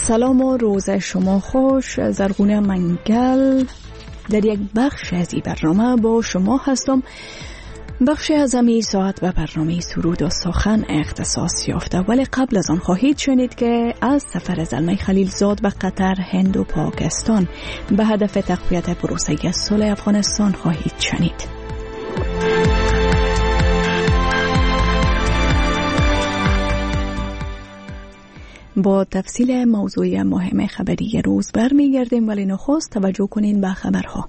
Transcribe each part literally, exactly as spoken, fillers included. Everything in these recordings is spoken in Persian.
سلام و روز شما خوش. زرغونه منگل در یک بخش از این برنامه با شما هستم. بخش از امی ساعت به برنامه سرود و سخن اختصاص یافته، ولی قبل از آن خواهید شنید که از سفر زلمه خلیلزاد به قطر، هند و پاکستان به هدف تقویت پروسه صلح افغانستان خواهید شنید. با تفصیل موضوع مهم خبری روز برمیگردیم، ولی نخست توجه کنین به خبرها.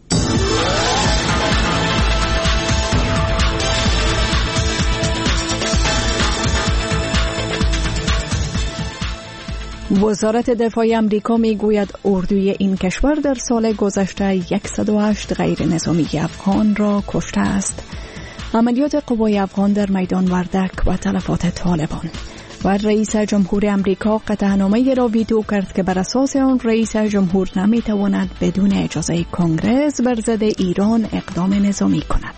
وزارت دفاع امریکا میگوید اردوی این کشور در سال گذشته صد و هشت غیر نظامی افغان را کشته است. عملیات قوای افغان در میدان وردک و تلفات طالبان. و رئیس جمهور امریکا قطعنامه‌ای را ویتو کرد که بر اساس آن رئیس جمهور نمیتواند بدون اجازه کنگره بر ضد ایران اقدام نظامی کند.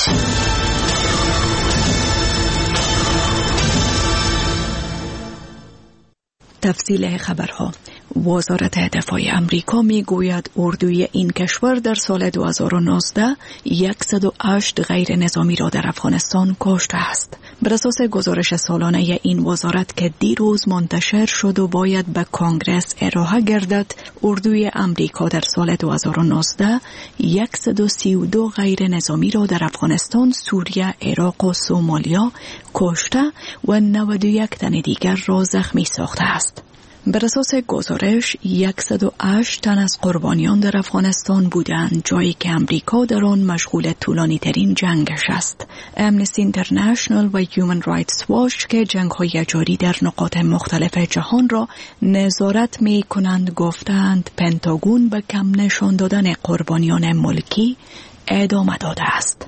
تفصیل خبرها. وزارت دفاع امریکا میگوید اردوی این کشور در سال دو هزار و نوزده صد و هشت غیر نظامی را در افغانستان کشته است. بر اساس گزارش سالانه این وزارت که دیروز منتشر شد و باید به کنگره ارائه گردد، اردوی امریکا در سال دو هزار و نوزده صد و سی و دو غیر نظامی را در افغانستان، سوریه، عراق و سومالیا کشته و نود و یک تن دیگر را زخمی ساخته است. بر اساس گزارش صد و هشت تن از قربانیان در افغانستان بودند، جایی که امریکا در آن مشغول طولانی ترین جنگش است. امنستی اینترنشنال و هیومن رایتس واچ که جنگ‌های جاری در نقاط مختلف جهان را نظارت می کنند گفتند پنتاگون به کم نشان دادن قربانیان ملکی ادامه داده است.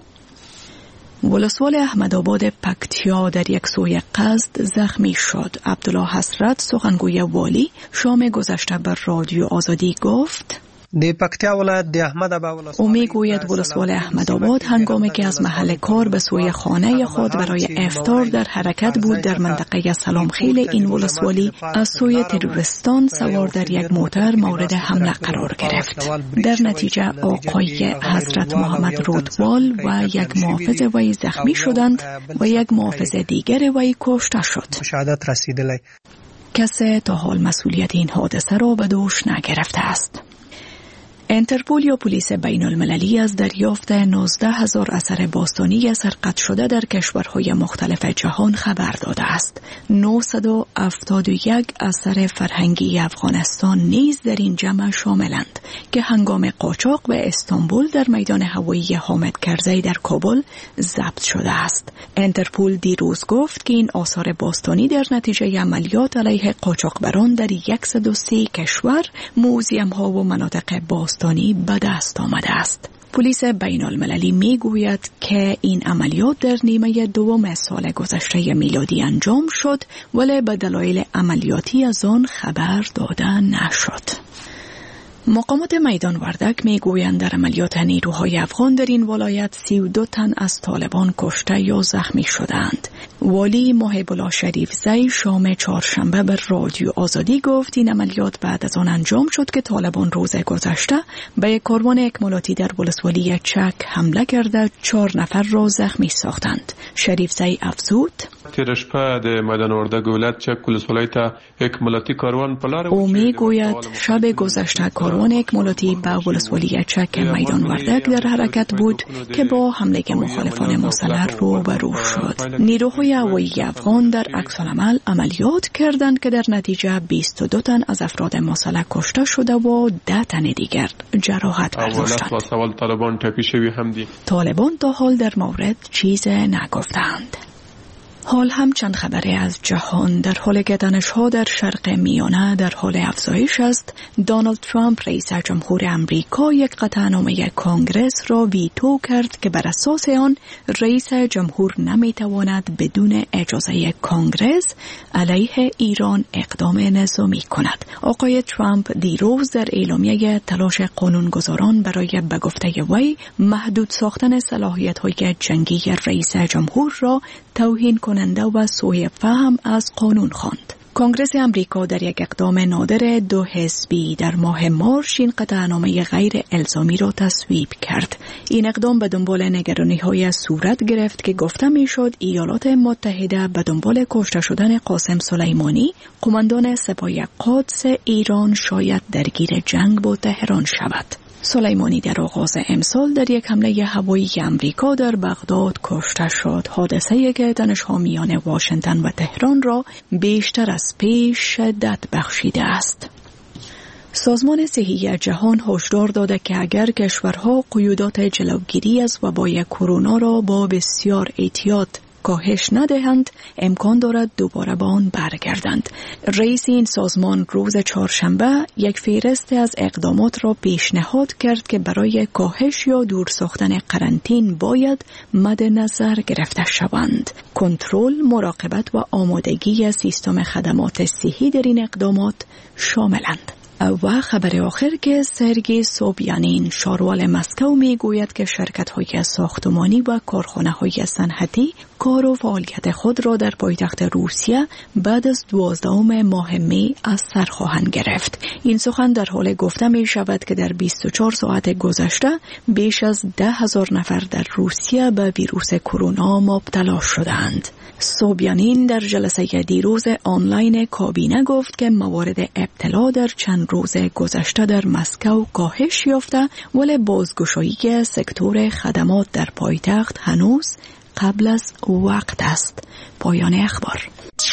ولسوال احمدآباد پکتیا در یک سوی قصد زخمی شد. عبدالله حسرت سخنگوی والی شام گذشته بر رادیو آزادی گفت د پکتیا ولایت د احمدآباد ولسوال او میگوید ولسوال احمدآباد هنگامی که از محل کار به سوی خانه خود برای افطار در حرکت بود در منطقه سلامخیل این ولسوالی از سوی تروریستان سوار در یک موتر مورد حمله قرار گرفت. در نتیجه آقای حضرت محمد رودوال و یک محافظ وی زخمی شدند و یک محافظ دیگر وی کشته شد. شهادت رسیدلی. کسی تا حال مسئولیت این حادثه را به دوش نگرفته است. انترپول یا پلیس بین المللی از دریافت نوزده هزار اثر باستانی سرقت شده در کشورهای مختلف جهان خبر داده است. نهصد و هفتاد و یک اثر فرهنگی افغانستان نیز در این جمع شاملند که هنگام قاچاق به استانبول در میدان هوایی حامد کرزی در کابل ضبط شده است. انترپول دیروز گفت که این آثار باستانی در نتیجه عملیات علیه قاچاقبران در صد و سه کشور، موزیم ها و مناطق باستانی به دست آمده است. پلیس بین المللی می گوید که این عملیات در نیمه دوم سال گذشته میلادی انجام شد، ولی به دلایل عملیاتی از آن خبر داده نشد. مقامات میدان وردک می گویند در عملیات نیروهای افغان در این ولایت سی و دو تن از طالبان کشته یا زخمی شدند. والی محب الله شریف زی شام چهارشنبه بر رادیو آزادی گفت این عملیات بعد از آن انجام شد که طالبان روز گذشته به یک کاروان اکمالاتی در ولسوالی چک حمله کرده چهار نفر را زخمی ساختند. شریف زی افزود تیر شپه د میدان وردک ولایت چک ولسوالی ته اکمالاتی کاروان په لار او میگوید شب گذشته کاروان اکمالاتی به ولسوالی چک میدان وردک در حرکت بود که با حمله مخالفان مسلح روبرو شد. نیروهای هوایی افغان در عکس‌العمل عملیات کردند که در نتیجه بیست و دو تن از افراد مسلح کشته شده و ده تن دیگر جراحت برداشتند. طالبان تا حال در مورد چیز نگفتند. حال هم چند خبری از جهان. در حالی که تنش‌ها در شرق میانه در حال افزایش است، دونالد ترامپ رئیس جمهور امریکا یک قطعنامه کنگره را ویتو کرد که بر اساس آن رئیس جمهور نمیتواند بدون اجازه کنگره علیه ایران اقدام نظامی کند. آقای ترامپ دیروز در اعلامیه تلاش قانونگذاران برای به گفته وی محدود ساختن صلاحیت‌های جنگی رئیس جمهور را توهین کننده و سوء فهم از قانون خواند. کنگره امریکا در یک اقدام نادر دو حزبی در ماه مارس این قطعنامه غیر الزامی را تصویب کرد. این اقدام به دنبال نگرانی‌های صورت گرفت که گفته می‌شد ایالات متحده به دنبال کشته شدن قاسم سلیمانی، قماندان سپاه قدس ایران، شاید درگیر جنگ با تهران شود. سلیمانی در آغاز امسال در یک حمله هوایی امریکا در بغداد کشته شد. حادثه‌ای که تنش‌ها میان واشنگتن و تهران را بیشتر از پیش شدت بخشیده است. سازمان صحی جهان هشدار داده که اگر کشورها قیودات جلوگیری از وبای کرونا را با بسیار احتیاط کاهش ندهند، امکان دارد دوباره به آن برگردند. رئیس این سازمان روز چهارشنبه یک فهرست از اقدامات را پیشنهاد کرد که برای کاهش یا دور ساختن قرنطین باید مد نظر گرفته شوند. کنترل، مراقبت و آمادگی سیستم خدمات صحی در این اقدامات شاملند. و خبر آخر که سرگی سوبیانین، شاروال مسکو، می گوید که شرکت‌های ساختمانی و کارخانه‌های صنعتی کار و فعالیت خود را در پایتخت روسیه بعد از دوازدهم ماه می از سر خواهند گرفت. این سخن در حال گفته می شود که در بیست و چهار ساعت گذشته بیش از ده هزار نفر در روسیه به ویروس کرونا مبتلا شدند. سوبیانین در جلسه دیروز آنلاین کابینه گفت که موارد ابتلا در چند روز گذشته در مسکو کاهش یافته، ولی بازگشایی سکتور خدمات در پایتخت هنوز قبل از وقت است. پایان اخبار.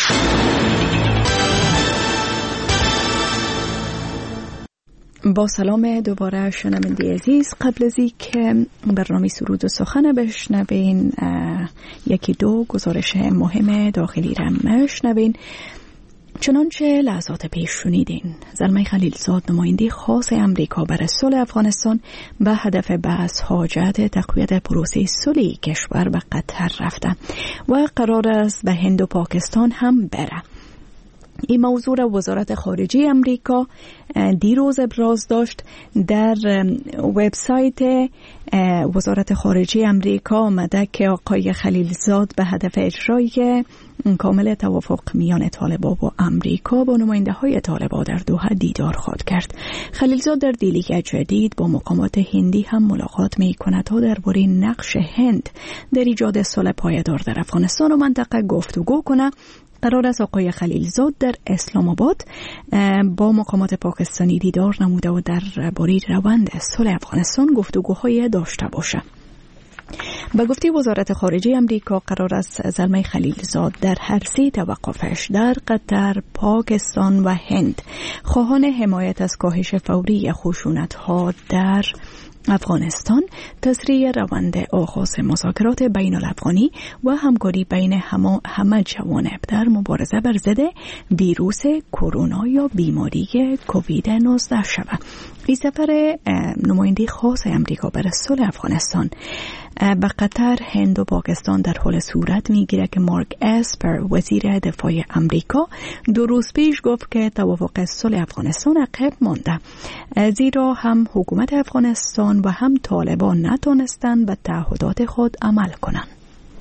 با سلام دوباره شنونده عزیز، قبل از اینکه برنامه سرود و سخن بشنوین، یکی دو گزارش مهم داخلی را بشنوین. چنانچه لحظات پیش شنیدین، زلمه خلیلزاد، نماینده خاص امریکا برای صلح افغانستان، به هدف بحث حاجت تقویت پروسه صلح کشور به قطر رفته و قرار است به هند و پاکستان هم بره. این موضوع را وزارت خارجه امریکا دیروز ابراز داشت. در وبسایت وزارت خارجه امریکا آمده که آقای خلیلزاد به هدف اجرای کامل توافق میان طالبان و امریکا با نماینده های طالبان در دوحه دیدار خواهد کرد. خلیلزاد در دیدار جدید با مقامات هندی هم ملاقات می کند تا درباره نقش هند در ایجاد صلح پایدار در افغانستان و منطقه گفتگو کند. قرار است آقای خلیلزاد در اسلام آباد با مقامات پاکستانی دیدار نموده و در باره روند صلح افغانستان گفتگوهای داشته باشه. به گفته وزارت خارجه امریکا، قرار است زلمه خلیلزاد در هر سه توقفش در قطر، پاکستان و هند خواهان حمایت از کاهش فوری خشونت‌ها در افغانستان، تسریع روند آغاز مذاکرات بین الافغانی و همکاری بین همه, همه جوانب در مبارزه بر ضد ویروس کرونا یا بیماری کووید نوزده شود. این سفر نماینده خاص امریکا برای صلح افغانستان به قطر، هند و پاکستان در حال صورت میگیره که مارک اسپر، وزیر دفاع امریکا، دو روز پیش گفت که توافق صلح افغانستان عقب مانده، زیرا هم حکومت افغانستان و هم طالبان نتونستند به تعهدات خود عمل کنند.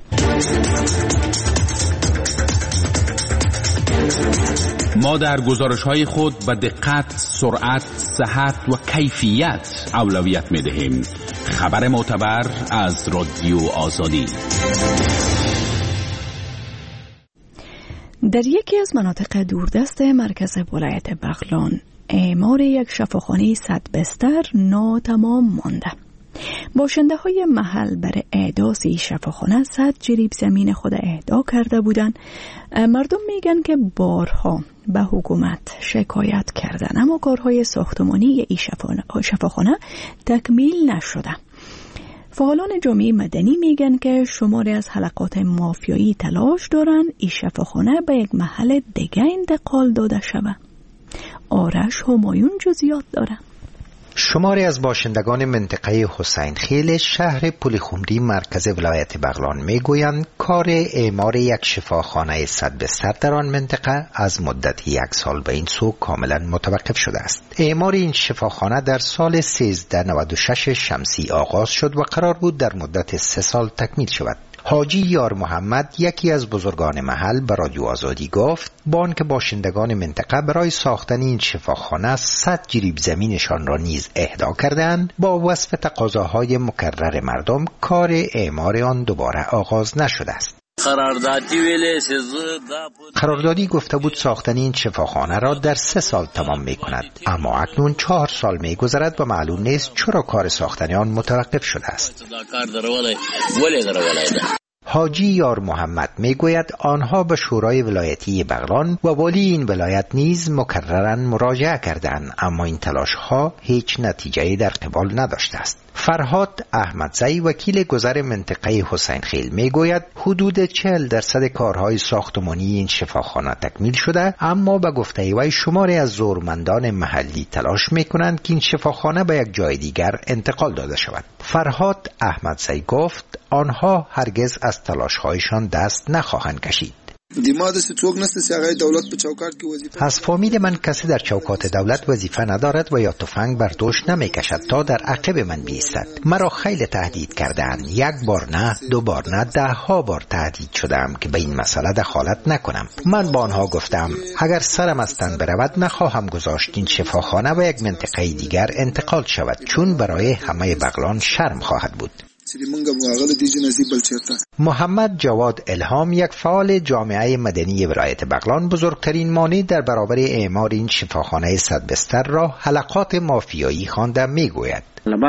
ما در گزارش‌های خود به دقت، سرعت، صحت و کیفیت اولویت می‌دهیم. خبر معتبر از رادیو آزادی. در یکی از مناطق دوردست مرکز ولایت بغلان، اعمار یک شفاخانه صد بستر ناتمام مانده. باشنده های محل برای احداث این شفاخانه صد جریب زمین خود اهدا کرده بودند. مردم میگن که بارها به حکومت شکایت کردن، اما کارهای ساختمانی این شفاخانه تکمیل نشده. فعالان جامعه مدنی میگن که شماری از حلقات مافیایی تلاش دارن این شفاخانه به یک محل دیگه انتقال داده شود. آرش همایون جزئیات داره. شماری از باشندگان منطقه حسین خیل شهر پلیخمری مرکز ولایت بغلان میگویند کار اعمار یک شفاخانه صد بستر در آن منطقه از مدت یک سال به این سو کاملا متوقف شده است. اعمار این شفاخانه در سال سیزده نود و شش شمسی آغاز شد و قرار بود در مدت سه سال تکمیل شود. حاجی یار محمد، یکی از بزرگان محل، به رادیو آزادی گفت با آنکه باشندگان منطقه برای ساختن این شفاخانه صد جریب زمینشان را نیز اهدا کردند، با وصف تقاضاهای مکرر مردم کار اعمار آن دوباره آغاز نشده است. قراردادی گفته بود ساختن این شفاخانه را در سه سال تمام می کند، اما اکنون چهار سال می گذرد و معلوم نیست چرا کار ساختن آن متوقف شده است. حاجی یار محمد می گوید آنها به شورای ولایتی بغلان و والی این ولایت نیز مکرراً مراجعه کردند، اما این تلاش ها هیچ نتیجه در قبال نداشته است. فرهاد احمدزی، وکیل گذر منطقه حسین خیل، می گوید حدود چهل درصد کارهای ساختمانی این شفاخانه تکمیل شده، اما به گفته وی شماری از زورمندان محلی تلاش می کنند که این شفاخانه به یک جای دیگر انتقال داده شود. فرهاد احمدزی گفت آنها هرگز از تلاش‌هایشان دست نخواهند کشید. از فامیل من کسی در چوکات دولت وظیفه ندارد و یا تفنگ بر دوش نمی کشد تا در عقب من بیستد. مرا خیلی تهدید کردند، یک بار نه، دو بار نه، ده ها بار تهدید شدم که به این مسئله دخالت نکنم. من با آنها گفتم اگر سرم از تن برود نخواهم گذاشت این شفاخانه و یک منطقه دیگر انتقال شود، چون برای همه بغلان شرم خواهد بود. محمد جواد الهام، یک فعال جامعه مدنی ولایت بغلان، بزرگترین مانع در برابر اعمار این شفاخانه صد بستر را حلقات مافیایی خوانده میگوید.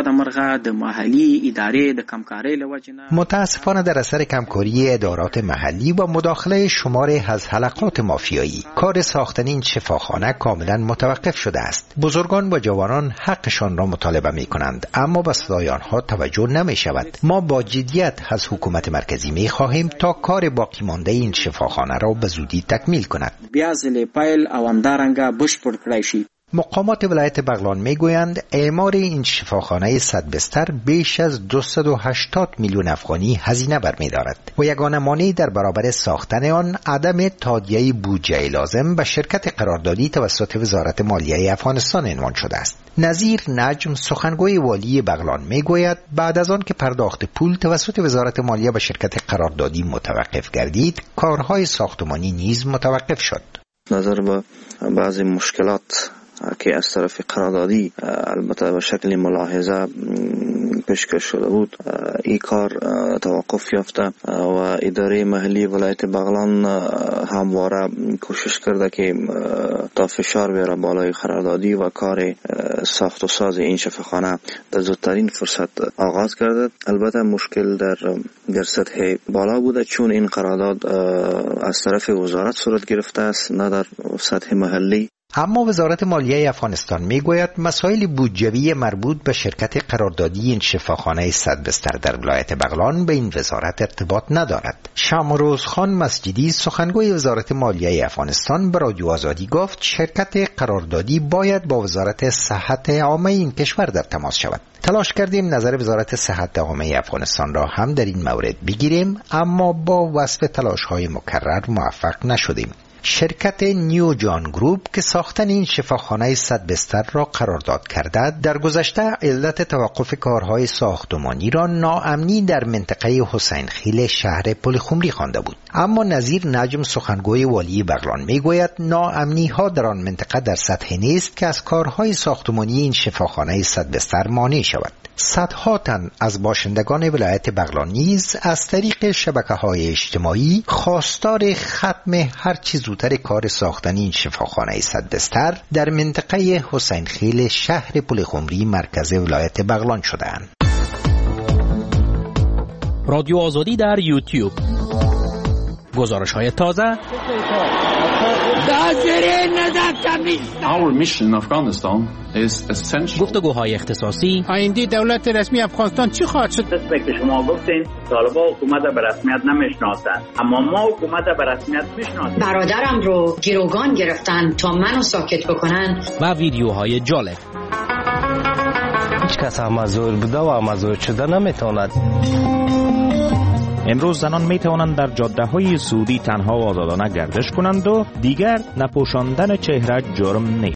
متاسفانه در اثر کمکاری ادارات محلی و مداخله شماری از حلقات مافیایی کار ساختن این شفاخانه کاملا متوقف شده است. بزرگان و جوانان حقشان را مطالبه می کنند، اما به صدای آنها توجه نمی شود. ما با جدیت از حکومت مرکزی می خواهیم تا کار باقی مانده این شفاخانه را به زودی تکمیل کند. مقامات ولایت بغلان میگویند اعمار این شفاخانه صد بستر بیش از دویست و هشتاد میلیون افغانی هزینه برمی‌دارد و یگانه مانع در برابر ساختن آن عدم تادیه بودجه لازم به شرکت قراردادی توسط وزارت مالیه افغانستان عنوان شده است. نظیر نجم، سخنگوی والی بغلان، میگوید بعد از آن که پرداخت پول توسط وزارت مالیه به شرکت قراردادی متوقف گردید، کارهای ساختمانی نیز متوقف شد. نظر به بعضی مشکلات که از طرف قراردادی البته به شکل ملاحظه پیشکش شده بود، این کار توقف یافته و اداره محلی ولایت بغلان همواره کوشش کرده که تا فشار بیاره بالای قراردادی و کار ساخت و ساز این شفاخانه در زودترین فرصت آغاز کرده. البته مشکل در در سطح بالا بوده، چون این قرارداد از طرف وزارت صورت گرفته است، نه در سطح محلی. اما وزارت مالیه افغانستان میگوید مسائل بودجوی مربوط به شرکت قراردادی این شفاخانه صد بستر در ولایت بغلان به این وزارت ارتباط ندارد. شمروز خان مسجدی، سخنگوی وزارت مالیه افغانستان، به رادیو آزادی گفت شرکت قراردادی باید با وزارت صحت عامه این کشور در تماس شود. تلاش کردیم نظر وزارت صحت عامه افغانستان را هم در این مورد بگیریم، اما با وصف تلاش‌های مکرر موفق نشدیم. شرکت نیو جان گروپ که ساختن این شفاخانه صد بستر را قرارداد کرده، در گذشته علت توقف کارهای ساختمانی را ناامنی در منطقه حسین خیل شهر پلخمری خوانده بود. اما نظیر نجم، سخنگوی والی بغلان، میگوید ناامنی ها در آن منطقه در سطح نیست که از کارهای ساختمانی این شفاخانه صد بستر مانع شود. صدها تن از باشندگان ولایت بغلان نیز از طریق شبکه‌های اجتماعی خواستار ختم هر چیز زودتر کار ساختن این شفاخانه صد بستر در منطقه حسین خیل شهر پلخمری مرکز ولایت بغلان شدند. رادیو آزادی در یوتیوب، گزارش‌های تازه. Our mission in Afghanistan is essential. گفتگوهای اختصاصی. آینده دولت رسمی افغانستان چی خواهد شد؟ مثل که شما گفتین طالبان حکومت به رسمیت نمیشناسند، اما ما حکومت به رسمیت میشناسیم. برادرم رو گروگان گرفتن تا منو ساکت بکنن. و ویدیوهای جالب. هیچ کس مزور بوده و مزور شده نمیتواند. امروز زنان می توانند در جاده‌های سعودی تنها و آزادانه گردش کنند و دیگر نپوشاندن چهره جرم نیست.